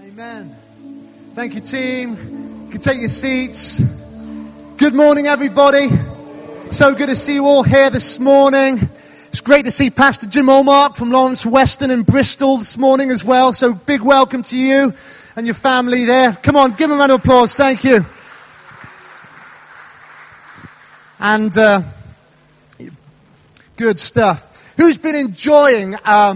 Amen. Thank you, team. You can take your seats. Good morning, everybody. So good to see you all here this morning. It's great to see Pastor Jim Olmark from Lawrence Weston in Bristol this morning as well. So big welcome to you and your family there. Come on, give them a round of applause. Thank you. And good stuff. Who's been enjoying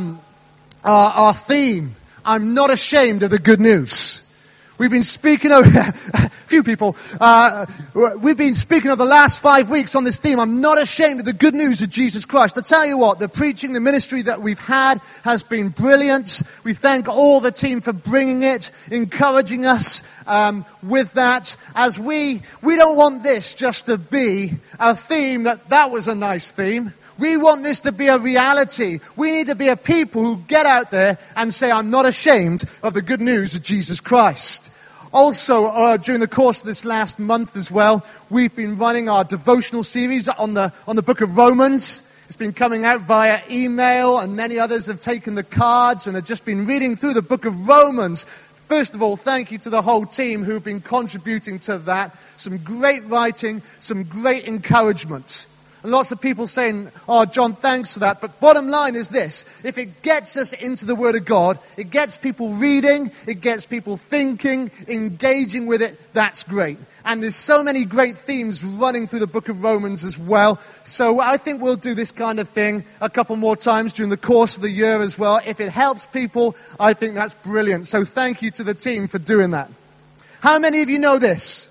our theme? I'm not ashamed of the good news. We've been speaking of a few people. We've been speaking of the last 5 weeks on this theme. I'm not ashamed of the good news of Jesus Christ. I tell you what, the preaching, the ministry that we've had has been brilliant. We thank all the team for bringing it, encouraging us with that. As we don't want this just to be a theme that was a nice theme. We want this to be a reality. We need to be a people who get out there and say, I'm not ashamed of the good news of Jesus Christ. Also, during the course of this last month as well, we've been running our devotional series on the book of Romans. It's been coming out via email, and many others have taken the cards and have just been reading through the book of Romans. First of all, thank you to the whole team who've been contributing to that. Some great writing, some great encouragement. And lots of people saying, oh, John, thanks for that. But bottom line is this. If it gets us into the Word of God, it gets people reading, it gets people thinking, engaging with it, that's great. And there's so many great themes running through the book of Romans as well. So I think we'll do this kind of thing a couple more times during the course of the year as well. If it helps people, I think that's brilliant. So thank you to the team for doing that. How many of you know this?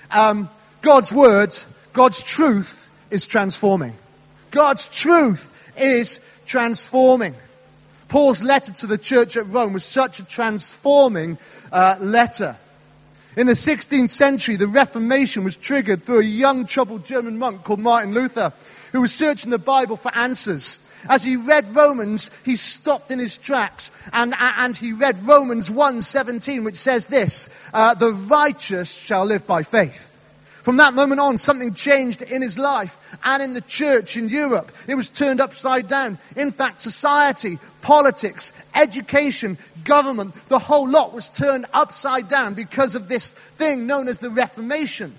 God's Word, God's truth, is transforming. God's truth is transforming. Paul's letter to the church at Rome was such a transforming letter. In the 16th century, the Reformation was triggered through a young, troubled German monk called Martin Luther, who was searching the Bible for answers. As he read Romans, he stopped in his tracks and he read Romans 1:17, which says this, the righteous shall live by faith. From that moment on, something changed in his life and in the church in Europe. It was turned upside down. In fact, society, politics, education, government, the whole lot was turned upside down because of this thing known as the Reformation.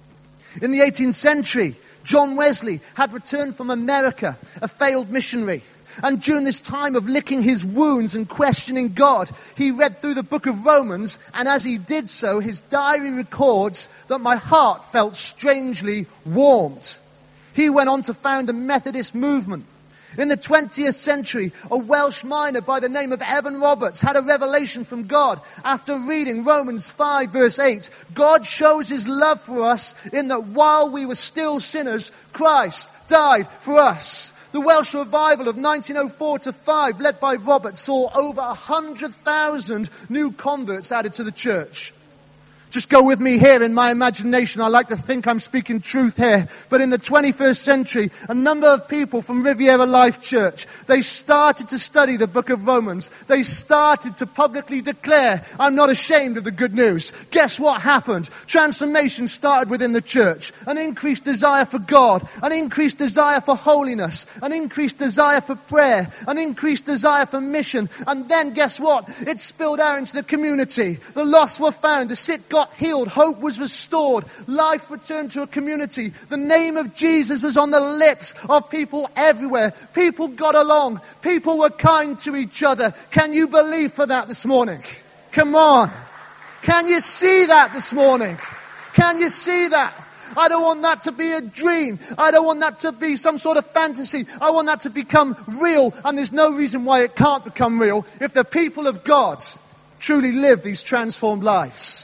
In the 18th century, John Wesley had returned from America, a failed missionary. And during this time of licking his wounds and questioning God, he read through the book of Romans, and as he did so, his diary records that my heart felt strangely warmed. He went on to found the Methodist movement. In the 20th century, a Welsh miner by the name of Evan Roberts had a revelation from God. After reading Romans 5 verse 8, God shows his love for us in that while we were still sinners, Christ died for us. The Welsh revival of 1904 to 5, led by Roberts, saw over 100,000 new converts added to the church. Just go with me here in my imagination. I like to think I'm speaking truth here. But in the 21st century, a number of people from Riviera Life Church, they started to study the book of Romans. They started to publicly declare, I'm not ashamed of the good news. Guess what happened? Transformation started within the church. An increased desire for God, an increased desire for holiness, an increased desire for prayer, an increased desire for mission. And then guess what? It spilled out into the community. The lost were found, the sick got healed, hope was restored, life returned to a community. The name of Jesus was on the lips of people everywhere. People got along. People were kind to each other. Can you believe for that this morning? Come on. Can you see that this morning? Can you see that? I don't want that to be a dream. I don't want that to be some sort of fantasy. I want that to become real, and there's no reason why it can't become real if the people of God truly live these transformed lives.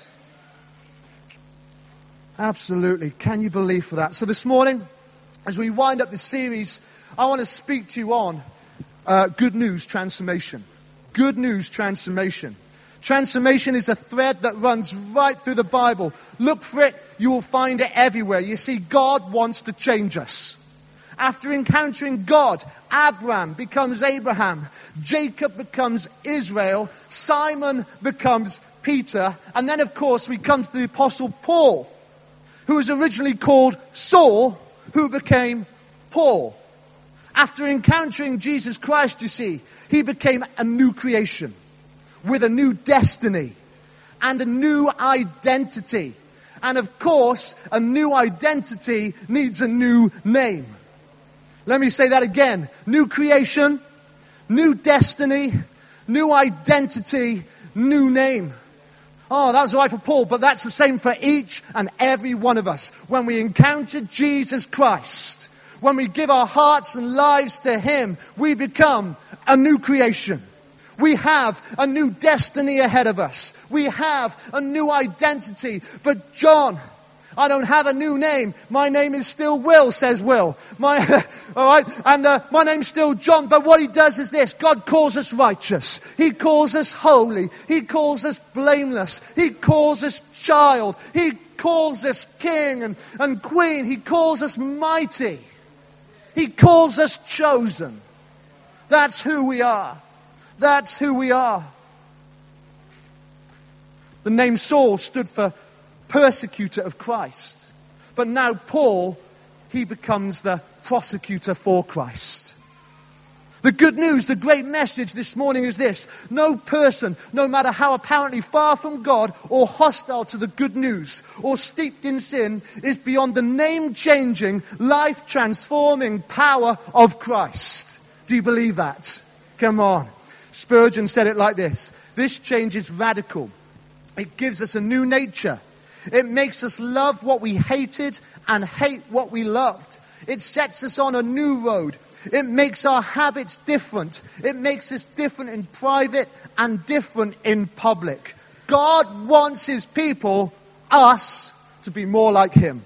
Absolutely. Can you believe for that? So this morning, as we wind up this series, I want to speak to you on good news transformation. Good news transformation. Transformation is a thread that runs right through the Bible. Look for it. You will find it everywhere. You see, God wants to change us. After encountering God, Abraham becomes Abraham. Jacob becomes Israel. Simon becomes Peter. And then, of course, we come to the Apostle Paul, who was originally called Saul, who became Paul. After encountering Jesus Christ, you see, he became a new creation with a new destiny. and a new identity. And of course, a new identity needs a new name. Let me say that again. New creation, new destiny, new identity, new name. Oh, that was right for Paul, but that's the same for each and every one of us. When we encounter Jesus Christ, when we give our hearts and lives to Him, we become a new creation. We have a new destiny ahead of us. We have a new identity. But John, I don't have a new name. My name is still Will, says Will. All right, and my name's still John. But what he does is this: God calls us righteous. He calls us holy. He calls us blameless. He calls us child. He calls us king and queen. He calls us mighty. He calls us chosen. That's who we are. That's who we are. The name Saul stood for persecutor of Christ. But now Paul, he becomes the prosecutor for Christ. The good news, the great message this morning is this: no person, no matter how apparently far from God or hostile to the good news or steeped in sin, is beyond the name-changing, life-transforming power of Christ. Do you believe that? Come on. Spurgeon said it like this: this change is radical. It gives us a new nature. It makes us love what we hated and hate what we loved. It sets us on a new road. It makes our habits different. It makes us different in private and different in public. God wants His people, us, to be more like Him.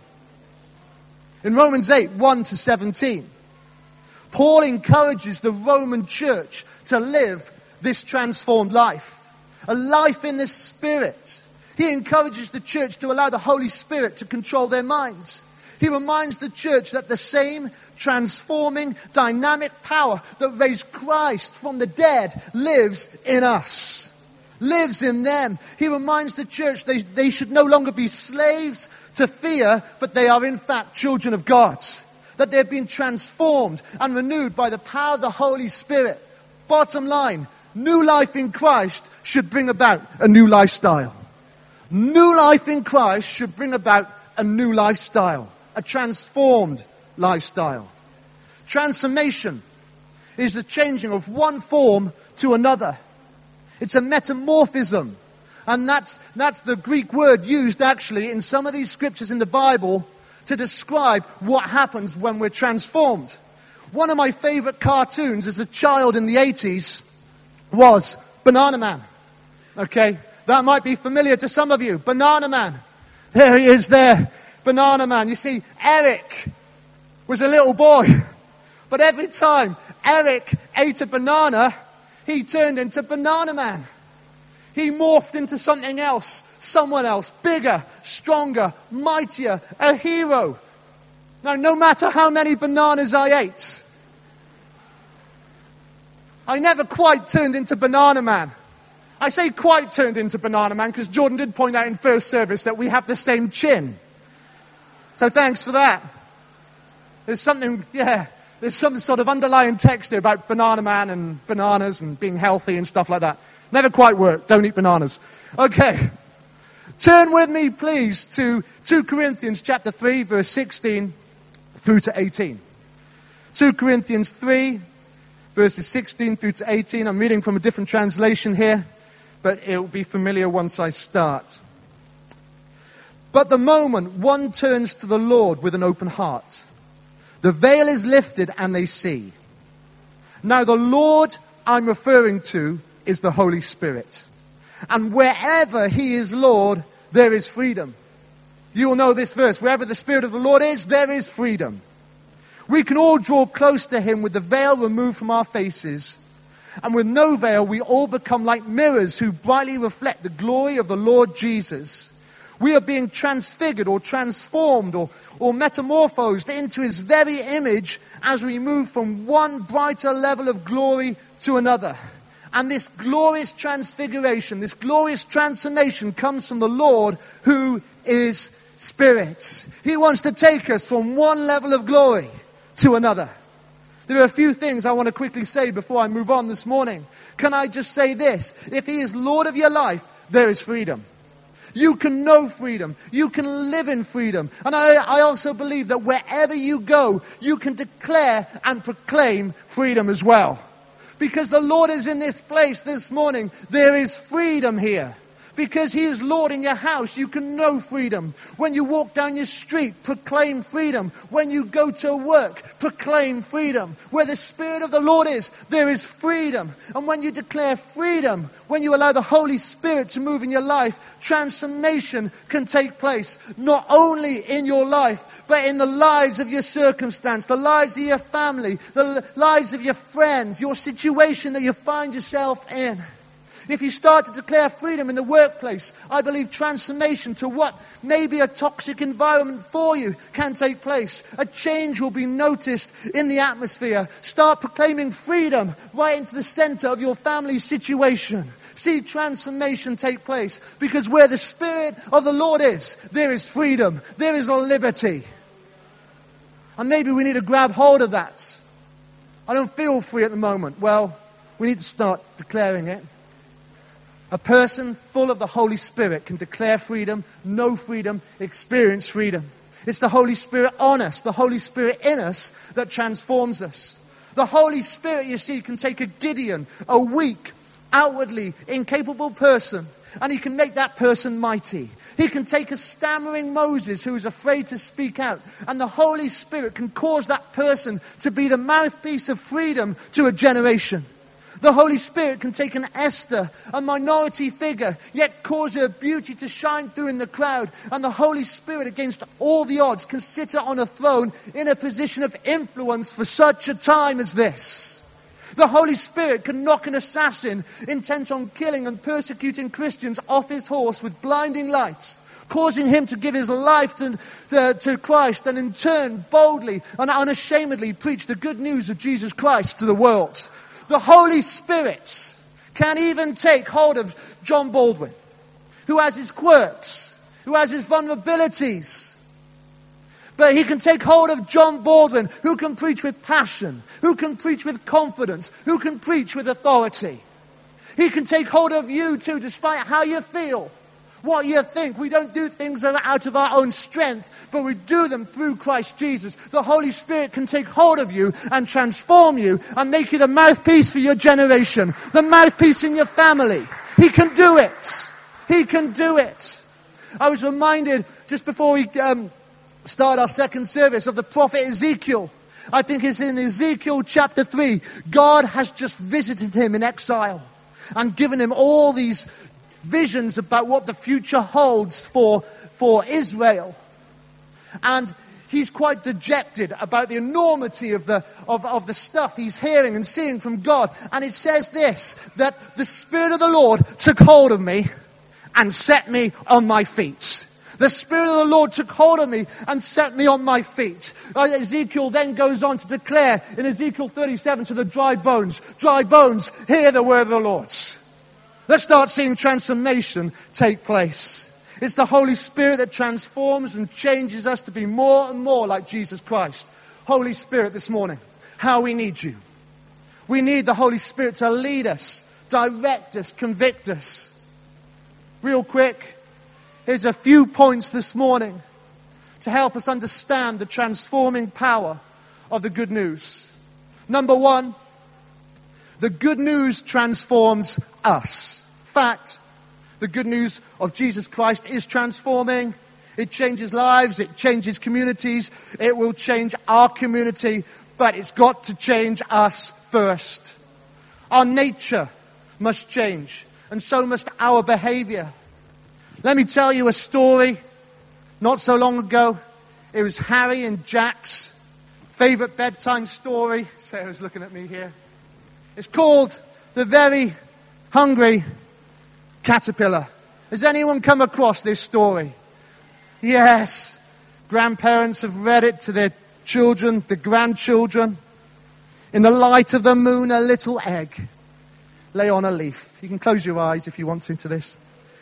In Romans 8, 1-17, Paul encourages the Roman church to live this transformed life. A life in the Spirit. He encourages the church to allow the Holy Spirit to control their minds. He reminds the church that the same transforming, dynamic power that raised Christ from the dead lives in us. Lives in them. He reminds the church they should no longer be slaves to fear, but they are in fact children of God. That they've been transformed and renewed by the power of the Holy Spirit. Bottom line, new life in Christ should bring about a new lifestyle. New life in Christ should bring about a new lifestyle. A transformed lifestyle. Transformation is the changing of one form to another. It's a metamorphism. And that's the Greek word used actually in some of these scriptures in the Bible to describe what happens when we're transformed. One of my favorite cartoons as a child in the 80s was Banana Man. Okay, that might be familiar to some of you. Banana Man. There he is there. Banana Man. You see, Eric was a little boy. But every time Eric ate a banana, he turned into Banana Man. He morphed into something else, someone else, bigger, stronger, mightier, a hero. Now, no matter how many bananas I ate, I never quite turned into Banana Man. I say quite turned into Banana Man because Jordan did point out in first service that we have the same chin. So thanks for that. There's some sort of underlying text here about Banana Man and bananas and being healthy and stuff like that. Never quite worked. Don't eat bananas. Okay. Turn with me, please, to 2 Corinthians chapter 3, verse 16 through to 18. 2 Corinthians 3, verses 16 through to 18. I'm reading from a different translation here, but it will be familiar once I start. But the moment one turns to the Lord with an open heart, the veil is lifted and they see. Now the Lord I'm referring to is the Holy Spirit. And wherever He is Lord, there is freedom. You will know this verse. Wherever the Spirit of the Lord is, there is freedom. We can all draw close to Him with the veil removed from our faces. And with no veil, we all become like mirrors who brightly reflect the glory of the Lord Jesus. We are being transfigured or transformed or metamorphosed into His very image as we move from one brighter level of glory to another. And this glorious transfiguration, this glorious transformation comes from the Lord who is Spirit. He wants to take us from one level of glory to another. There are a few things I want to quickly say before I move on this morning. Can I just say this? If He is Lord of your life, there is freedom. You can know freedom. You can live in freedom. And I also believe that wherever you go, you can declare and proclaim freedom as well. Because the Lord is in this place this morning, there is freedom here. Because He is Lord in your house, you can know freedom. When you walk down your street, proclaim freedom. When you go to work, proclaim freedom. Where the Spirit of the Lord is, there is freedom. And when you declare freedom, when you allow the Holy Spirit to move in your life, transformation can take place. Not only in your life, but in the lives of your circumstance, the lives of your family, the lives of your friends, your situation that you find yourself in. If you start to declare freedom in the workplace, I believe transformation to what may be a toxic environment for you can take place. A change will be noticed in the atmosphere. Start proclaiming freedom right into the center of your family's situation. See transformation take place. Because where the Spirit of the Lord is, there is freedom. There is liberty. And maybe we need to grab hold of that. I don't feel free at the moment. Well, we need to start declaring it. A person full of the Holy Spirit can declare freedom, know freedom, experience freedom. It's the Holy Spirit on us, the Holy Spirit in us that transforms us. The Holy Spirit, you see, can take a Gideon, a weak, outwardly incapable person, and He can make that person mighty. He can take a stammering Moses who is afraid to speak out, and the Holy Spirit can cause that person to be the mouthpiece of freedom to a generation. The Holy Spirit can take an Esther, a minority figure, yet cause her beauty to shine through in the crowd. And the Holy Spirit, against all the odds, can sit her on a throne in a position of influence for such a time as this. The Holy Spirit can knock an assassin intent on killing and persecuting Christians off his horse with blinding lights, causing him to give his life to Christ, and in turn boldly and unashamedly preach the good news of Jesus Christ to the world. The Holy Spirit can even take hold of John Baldwin, who has his quirks, who has his vulnerabilities. But He can take hold of John Baldwin, who can preach with passion, who can preach with confidence, who can preach with authority. He can take hold of you too, despite how you feel, what you think. We don't do things out of our own strength, but we do them through Christ Jesus. The Holy Spirit can take hold of you and transform you and make you the mouthpiece for your generation, the mouthpiece in your family. He can do it. He can do it. I was reminded just before we start our second service of the prophet Ezekiel. I think it's in Ezekiel chapter 3. God has just visited him in exile and given him all these visions about what the future holds for Israel. And he's quite dejected about the enormity of the stuff he's hearing and seeing from God. And it says this, that the Spirit of the Lord took hold of me and set me on my feet. The Spirit of the Lord took hold of me and set me on my feet. Ezekiel then goes on to declare in Ezekiel 37 to the dry bones, hear the word of the Lord. Let's start seeing transformation take place. It's the Holy Spirit that transforms and changes us to be more and more like Jesus Christ. Holy Spirit, this morning, how we need you. We need the Holy Spirit to lead us, direct us, convict us. Real quick, here's a few points this morning to help us understand the transforming power of the good news. Number one, the good news transforms us. Fact, the good news of Jesus Christ is transforming. It changes lives, it changes communities, it will change our community, but it's got to change us first. Our nature must change, and so must our behavior. Let me tell you a story. Not so long ago, it was Harry and Jack's favorite bedtime story. Sarah's looking at me here. It's called The Very Hungry Caterpillar. Has anyone come across this story? Yes. Grandparents have read it to their children, the grandchildren. In the light of the moon, a little egg lay on a leaf. You can close your eyes if you want to this.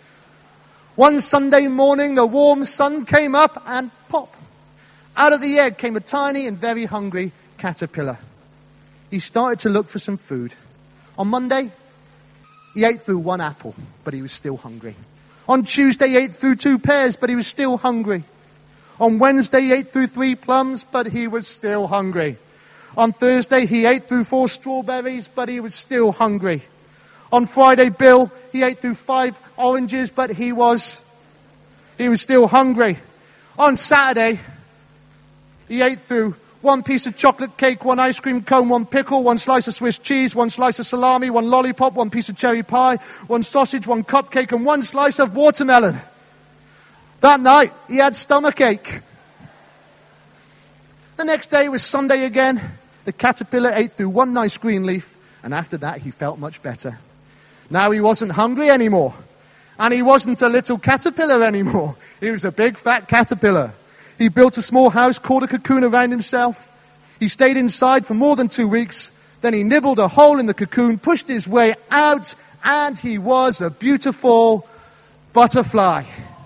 One Sunday morning, the warm sun came up and pop. Out of the egg came a tiny and very hungry caterpillar. He started to look for some food. On Monday, he ate through one apple, but he was still hungry. On Tuesday, he ate through 2 pears, but he was still hungry. On Wednesday, he ate through 3 plums, but he was still hungry. On Thursday, he ate through 4 strawberries, but he was still hungry. On Friday, Bill, he ate through 5 oranges, but he was still hungry. On Saturday, he ate through 1 piece of chocolate cake, 1 ice cream cone, 1 pickle, 1 slice of Swiss cheese, 1 slice of salami, 1 lollipop, 1 piece of cherry pie, 1 sausage, 1 cupcake, and 1 slice of watermelon. That night, he had stomachache. The next day was Sunday again. The caterpillar ate through 1 nice green leaf, and after that, he felt much better. Now he wasn't hungry anymore, and he wasn't a little caterpillar anymore. He was a big, fat caterpillar. He built a small house, called a cocoon around himself. He stayed inside for more than 2 weeks. Then he nibbled a hole in the cocoon, pushed his way out, and he was a beautiful butterfly.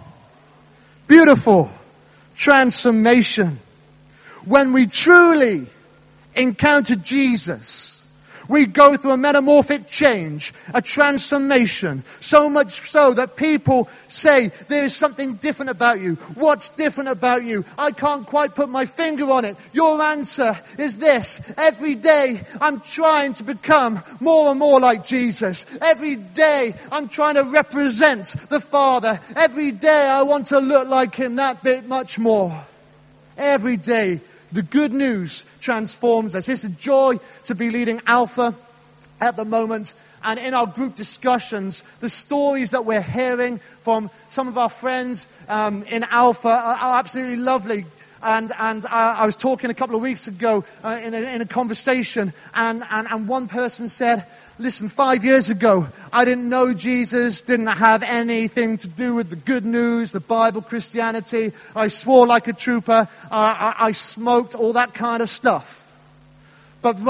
Beautiful transformation. When we truly encounter Jesus, we go through a metamorphic change, a transformation, so much so that people say, there's something different about you. What's different about you? I can't quite put my finger on it. Your answer is this. Every day, I'm trying to become more and more like Jesus. Every day, I'm trying to represent the Father. Every day, I want to look like Him that bit much more. Every day, the good news transforms us. It's a joy to be leading Alpha at the moment. And in our group discussions, the stories that we're hearing from some of our friends in Alpha are absolutely lovely. And I was talking a couple of weeks ago in a conversation, and one person said, listen, 5 years ago, I didn't know Jesus, didn't have anything to do with the good news, the Bible, Christianity. I swore like a trooper. I smoked, all that kind of stuff. But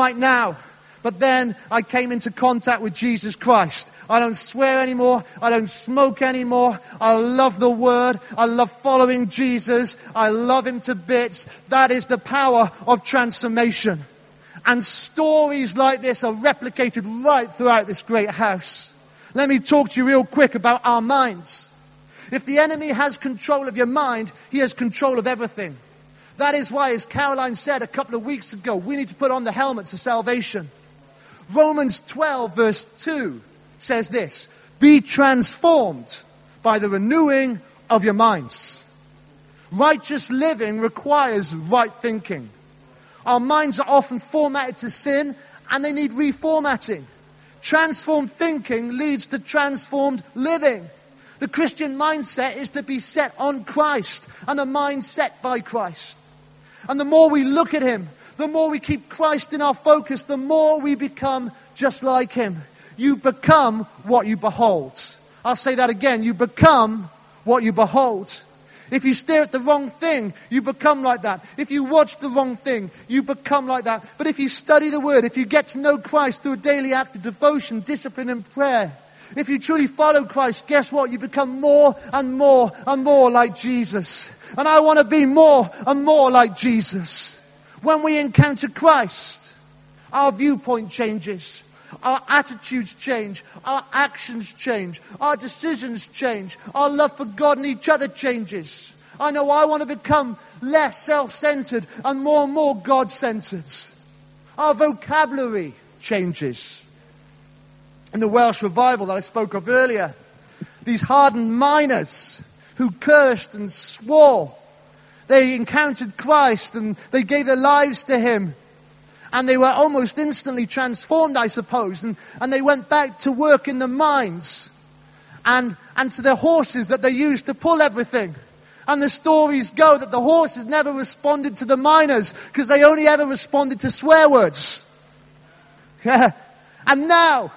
then I came into contact with Jesus Christ. I don't swear anymore. I don't smoke anymore. I love the Word. I love following Jesus. I love Him to bits. That is the power of transformation. And stories like this are replicated right throughout this great house. Let me talk to you real quick about our minds. If the enemy has control of your mind, he has control of everything. That is why, as Caroline said a couple of weeks ago, we need to put on the helmets of salvation. Romans 12 verse 2 says this, be transformed by the renewing of your minds. Righteous living requires right thinking. Our minds are often formatted to sin, and they need reformatting. Transformed thinking leads to transformed living. The Christian mindset is to be set on Christ, and a mind set by Christ. And the more we look at Him, the more we keep Christ in our focus, the more we become just like Him. You become what you behold. I'll say that again. You become what you behold. If you stare at the wrong thing, you become like that. If you watch the wrong thing, you become like that. But if you study the Word, if you get to know Christ through a daily act of devotion, discipline, and prayer, if you truly follow Christ, guess what? You become more and more and more like Jesus. And I want to be more and more like Jesus. When we encounter Christ, our viewpoint changes. Our attitudes change. Our actions change. Our decisions change. Our love for God and each other changes. I know I want to become less self-centered and more God-centered. Our vocabulary changes. In the Welsh revival that I spoke of earlier, these hardened miners who cursed and swore, they encountered Christ and they gave their lives to Him. And they were almost instantly transformed, I suppose. And they went back to work in the mines and to their horses that they used to pull everything. And the stories go that the horses never responded to the miners because they only ever responded to swear words. Yeah. And now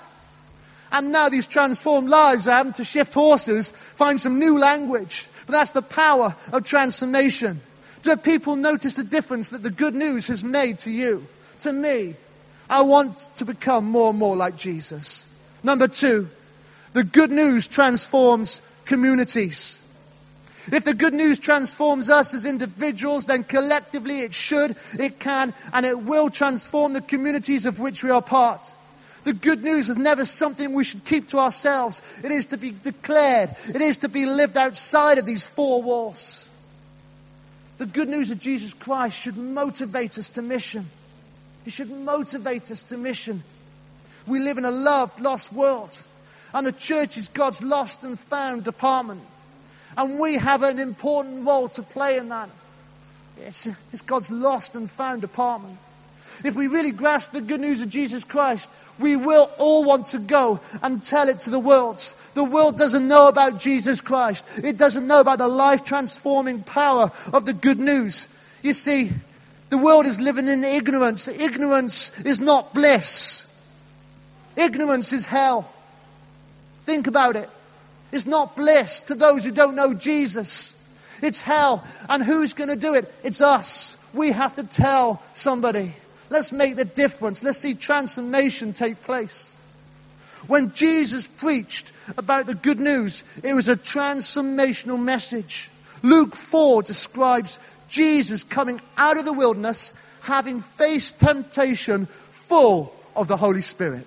these transformed lives are having to shift horses, find some new language. But that's the power of transformation. Do people notice the difference that the good news has made to you? To me, I want to become more and more like Jesus. Number 2, the good news transforms communities. If the good news transforms us as individuals, then collectively it should, it can, and it will transform the communities of which we are part. The good news is never something we should keep to ourselves. It is to be declared. It is to be lived outside of these four walls. The good news of Jesus Christ should motivate us to mission. It should motivate us to mission. We live in a loved, lost world. And the church is God's lost and found department. And we have an important role to play in that. It's God's lost and found department. If we really grasp the good news of Jesus Christ, we will all want to go and tell it to the world. The world doesn't know about Jesus Christ. It doesn't know about the life-transforming power of the good news. You see, the world is living in ignorance. Ignorance is not bliss. Ignorance is hell. Think about it. It's not bliss to those who don't know Jesus. It's hell. And who's going to do it? It's us. We have to tell somebody. Let's make the difference. Let's see transformation take place. When Jesus preached about the good news, it was a transformational message. Luke 4 describes Jesus coming out of the wilderness, having faced temptation, full of the Holy Spirit.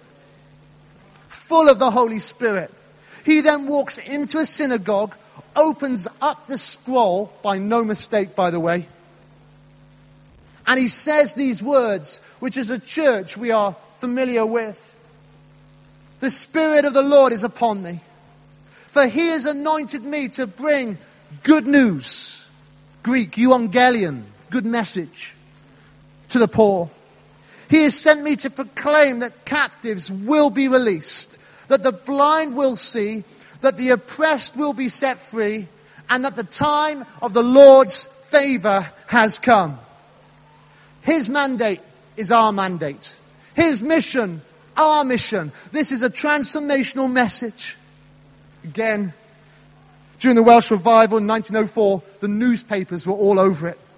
Full of the Holy Spirit. He then walks into a synagogue, opens up the scroll, by no mistake, by the way, and he says these words, which as a church we are familiar with. The Spirit of the Lord is upon me, for he has anointed me to bring good news. Greek, euangelion, good message, to the poor. He has sent me to proclaim that captives will be released, that the blind will see, that the oppressed will be set free, and that the time of the Lord's favor has come. His mandate is our mandate. His mission, our mission. This is a transformational message. Again, during the Welsh Revival in 1904, the newspapers were all over it.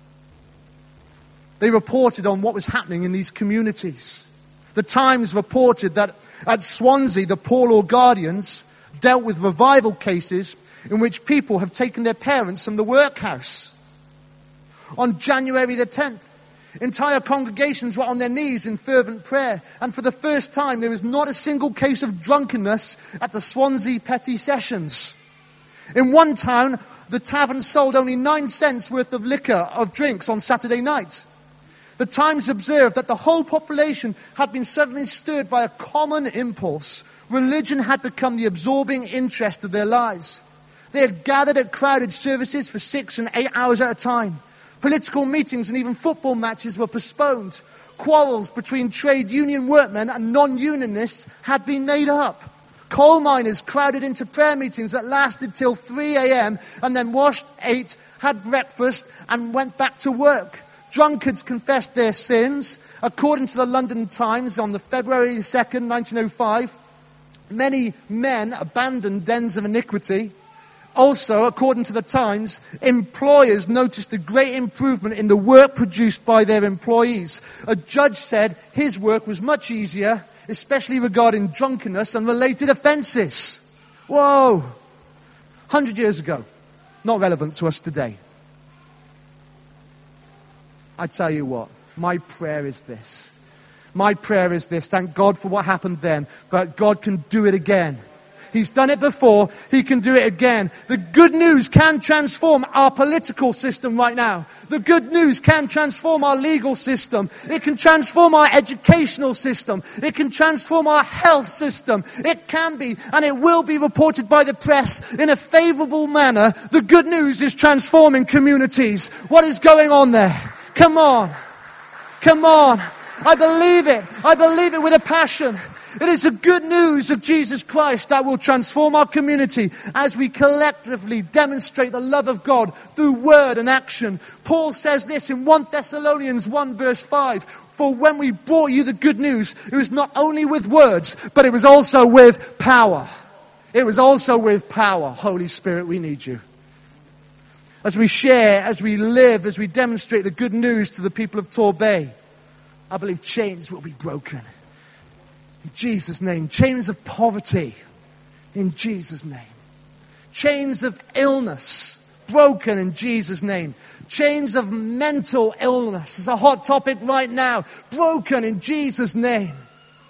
They reported on what was happening in these communities. The Times reported that at Swansea, the Poor Law Guardians dealt with revival cases in which people have taken their parents from the workhouse. On January the 10th, entire congregations were on their knees in fervent prayer. And for the first time, there was not a single case of drunkenness at the Swansea Petty Sessions. In one town, the tavern sold only 9 cents worth of liquor, of drinks on Saturday night. The Times observed that the whole population had been suddenly stirred by a common impulse. Religion had become the absorbing interest of their lives. They had gathered at crowded services for 6 and 8 hours at a time. Political meetings and even football matches were postponed. Quarrels between trade union workmen and non-unionists had been made up. Coal miners crowded into prayer meetings that lasted till 3 a.m. and then washed, ate, had breakfast and went back to work. Drunkards confessed their sins. According to the London Times on the February 2nd, 1905, many men abandoned dens of iniquity. Also, according to the Times, employers noticed a great improvement in the work produced by their employees. A judge said his work was much easier, especially regarding drunkenness and related offences. Whoa! 100 years ago. Not relevant to us today. I tell you what, my prayer is this. My prayer is this. Thank God for what happened then, but God can do it again. He's done it before. He can do it again. The good news can transform our political system right now. The good news can transform our legal system. It can transform our educational system. It can transform our health system. It can be, and it will be reported by the press in a favorable manner. The good news is transforming communities. What is going on there? Come on. Come on. I believe it. I believe it with a passion. It is the good news of Jesus Christ that will transform our community as we collectively demonstrate the love of God through word and action. Paul says this in 1 Thessalonians 1 verse 5. For when we brought you the good news, it was not only with words, but it was also with power. It was also with power. Holy Spirit, we need you. As we share, as we live, as we demonstrate the good news to the people of Torbay, I believe chains will be broken. In Jesus' name. Chains of poverty. In Jesus' name. Chains of illness. Broken in Jesus' name. Chains of mental illness. It's a hot topic right now. Broken in Jesus' name.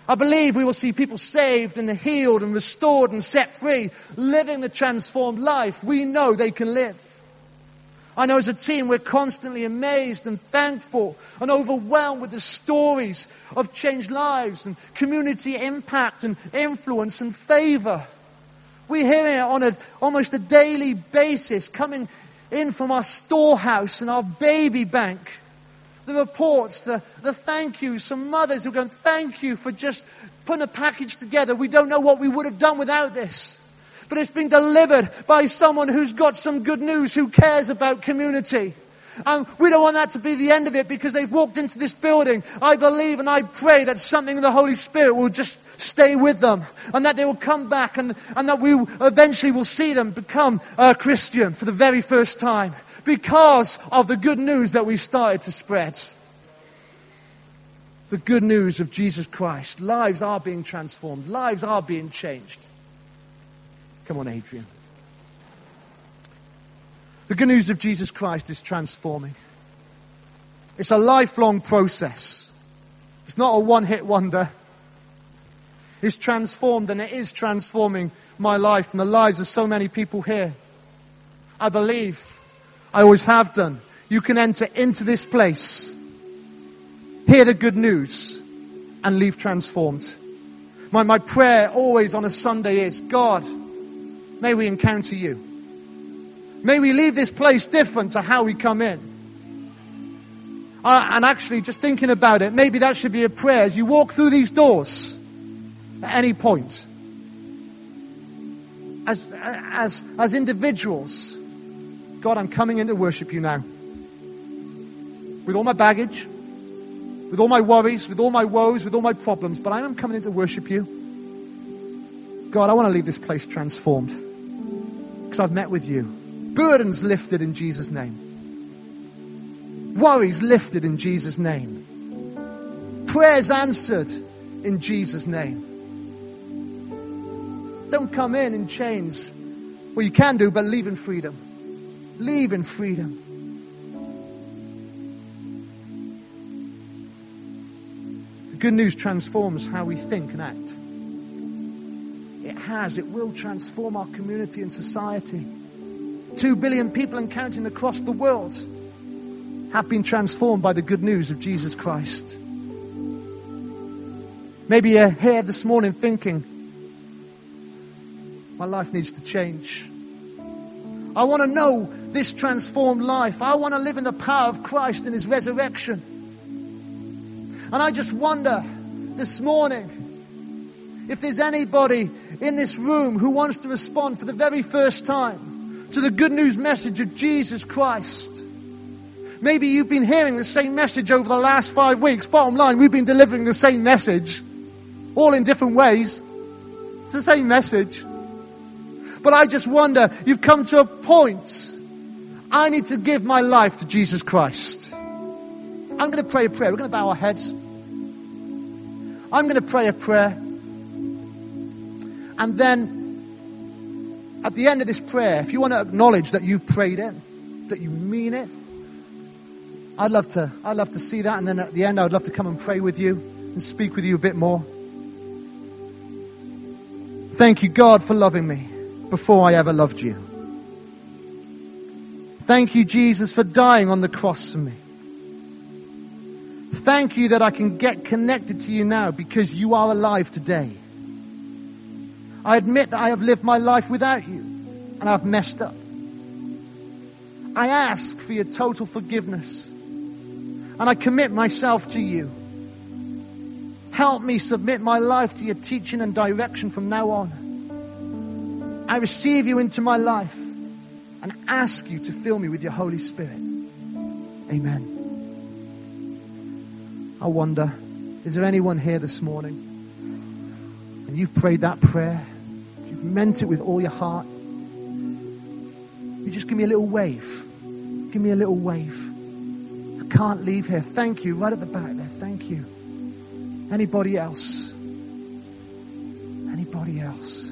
I believe we will see people saved and healed and restored and set free, living the transformed life we know they can live. I know as a team we're constantly amazed and thankful and overwhelmed with the stories of changed lives and community impact and influence and favor. We hear it on almost a daily basis coming in from our storehouse and our baby bank. The reports, the thank yous, some mothers who are going, thank you for just putting a package together. We don't know what we would have done without this. But it's been delivered by someone who's got some good news, who cares about community. And we don't want that to be the end of it because they've walked into this building. I believe and I pray that something in the Holy Spirit will just stay with them and that they will come back and that we eventually will see them become a Christian for the very first time because of the good news that we've started to spread. The good news of Jesus Christ. Lives are being transformed. Lives are being changed. Come on, Adrian. The good news of Jesus Christ is transforming. It's a lifelong process. It's not a one-hit wonder. It's transformed, and it is transforming my life and the lives of so many people here. I believe, I always have done, you can enter into this place, hear the good news, and leave transformed. My prayer always on a Sunday is, God, may we encounter you. May we leave this place different to how we come in. And actually, just thinking about it, maybe that should be a prayer as you walk through these doors at any point. As individuals, God, I'm coming in to worship you now. With all my baggage, with all my worries, with all my woes, with all my problems, but I am coming in to worship you. God, I want to leave this place transformed because I've met with you. Burdens lifted in Jesus' name. Worries lifted in Jesus' name. Prayers answered in Jesus' name. Don't come in chains. Well, you can do, but leave in freedom. Leave in freedom. The good news transforms how we think and act. It will transform our community and society. 2 billion people and counting across the world have been transformed by the good news of Jesus Christ. Maybe you're here this morning thinking, my life needs to change. I want to know this transformed life. I want to live in the power of Christ and His resurrection. And I just wonder this morning if there's anybody in this room who wants to respond for the very first time to the good news message of Jesus Christ. Maybe you've been hearing the same message over the last 5 weeks. Bottom line, we've been delivering the same message, all in different ways. It's the same message. But I just wonder, you've come to a point, I need to give my life to Jesus Christ. I'm going to pray a prayer. We're going to bow our heads. I'm going to pray a prayer. And then at the end of this prayer, if you want to acknowledge that you've prayed it, that you mean it, I'd love to see that. And then at the end, I'd love to come and pray with you and speak with you a bit more. Thank you, God, for loving me before I ever loved you. Thank you, Jesus, for dying on the cross for me. Thank you that I can get connected to you now because you are alive today. I admit that I have lived my life without you and I've messed up. I ask for your total forgiveness and I commit myself to you. Help me submit my life to your teaching and direction from now on. I receive you into my life and ask you to fill me with your Holy Spirit. Amen. I wonder, is there anyone here this morning and you've prayed that prayer, you've meant it with all your heart? You just give me a little wave. Give me a little wave. I can't leave here. Thank you. Right at the back there. Thank you. Anybody else? Anybody else?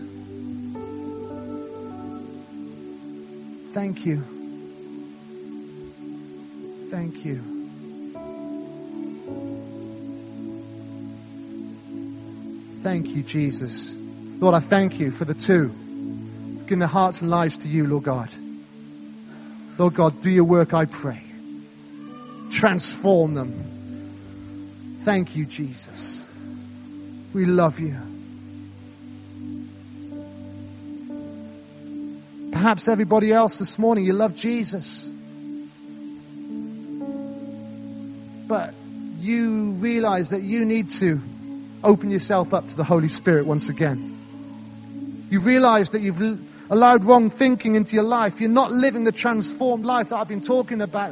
Thank you. Thank you. Thank you, Jesus. Lord, I thank you for the two. Giving their hearts and lives to you, Lord God. Lord God, do your work, I pray. Transform them. Thank you, Jesus. We love you. Perhaps everybody else this morning, you love Jesus. But you realize that you need to open yourself up to the Holy Spirit once again. You realize that you've allowed wrong thinking into your life. You're not living the transformed life that I've been talking about.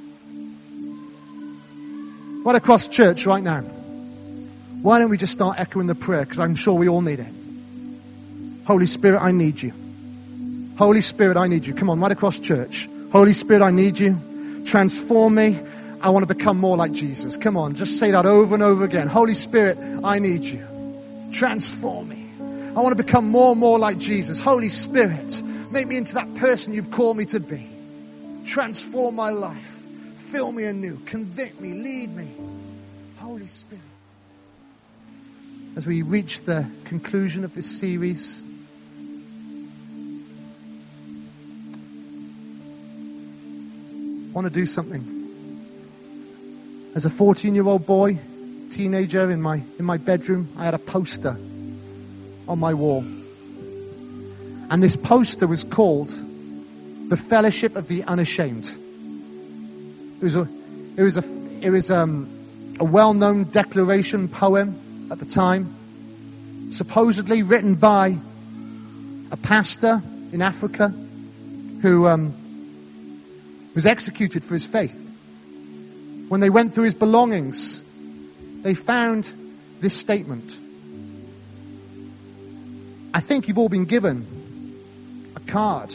Right across church right now. Why don't we just start echoing the prayer? Because I'm sure we all need it. Holy Spirit, I need you. Holy Spirit, I need you. Come on, right across church. Holy Spirit, I need you. Transform me. I want to become more like Jesus. Come on, just say that over and over again. Holy Spirit, I need you. Transform me. I want to become more and more like Jesus. Holy Spirit, make me into that person you've called me to be. Transform my life. Fill me anew. Convict me. Lead me. Holy Spirit. As we reach the conclusion of this series, I want to do something. As a 14-year-old boy, teenager, in my bedroom, I had a poster on my wall. And this poster was called The Fellowship of the Unashamed. It was a well-known declaration poem at the time, supposedly written by a pastor in Africa who was executed for his faith. When they went through his belongings, they found this statement. I think you've all been given a card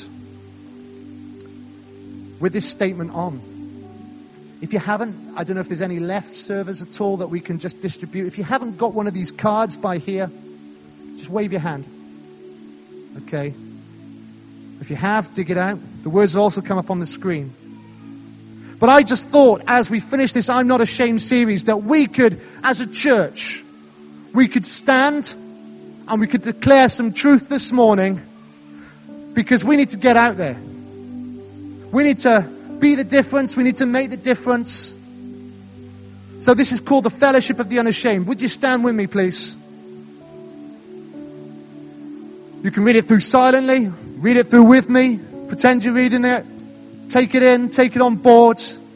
with this statement on. If you haven't, I don't know if there's any left servers at all that we can just distribute. If you haven't got one of these cards by here, just wave your hand. Okay. If you have, dig it out. The words will also come up on the screen. But I just thought, as we finish this I'm Not Ashamed series, that we could, as a church, we could stand and we could declare some truth this morning, because we need to get out there. We need to be the difference. We need to make the difference. So this is called the Fellowship of the Unashamed. Would you stand with me, please? You can read it through silently, read it through with me, pretend you're reading it. Take it in, take it on board.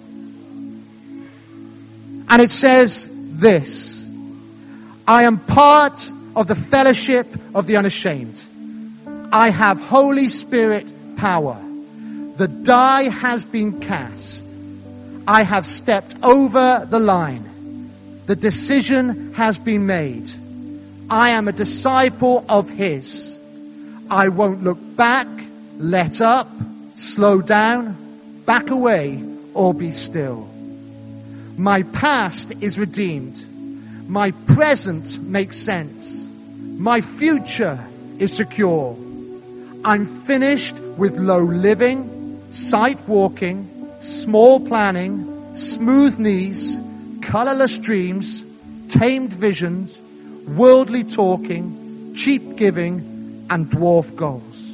And it says this: I am part of the fellowship of the unashamed. I have Holy Spirit power. The die has been cast. I have stepped over the line. The decision has been made. I am a disciple of His. I won't look back, let up, slow down, back away, or be still. My past is redeemed. My present makes sense. My future is secure. I'm finished with low living, sight walking, small planning, smooth knees, colorless dreams, tamed visions, worldly talking, cheap giving, and dwarf goals.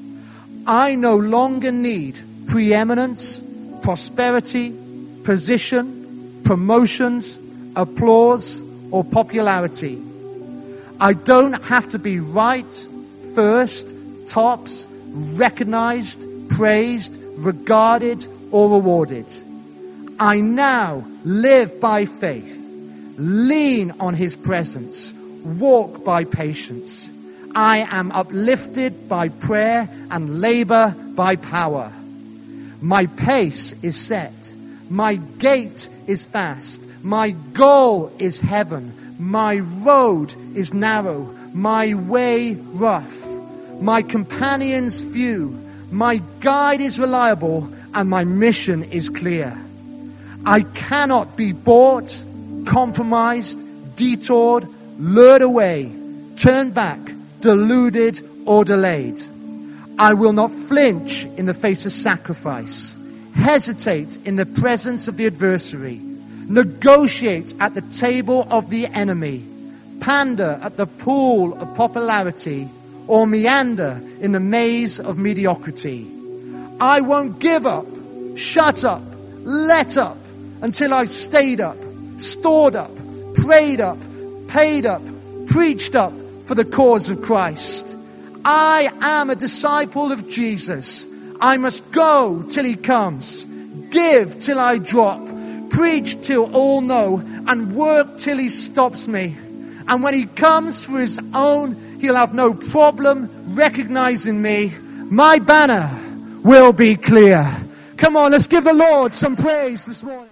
I no longer need preeminence, prosperity, position, promotions, applause, or popularity. I don't have to be right, first, tops, recognized, praised, regarded, or rewarded. I now live by faith, lean on His presence, walk by patience. I am uplifted by prayer and labor by power. My pace is set. My gait is fast. My goal is heaven. My road is narrow. My way rough. My companions few. My guide is reliable, and my mission is clear. I cannot be bought, compromised, detoured, lured away, turned back, deluded, or delayed. I will not flinch in the face of sacrifice, hesitate in the presence of the adversary, negotiate at the table of the enemy, pander at the pool of popularity or meander in the maze of mediocrity. I won't give up, shut up, let up until I've stayed up, stored up, prayed up, paid up, preached up for the cause of Christ. I am a disciple of Jesus. I must go till he comes, give till I drop, preach till all know, and work till he stops me. And when he comes for his own, he'll have no problem recognizing me. My banner will be clear. Come on, let's give the Lord some praise this morning.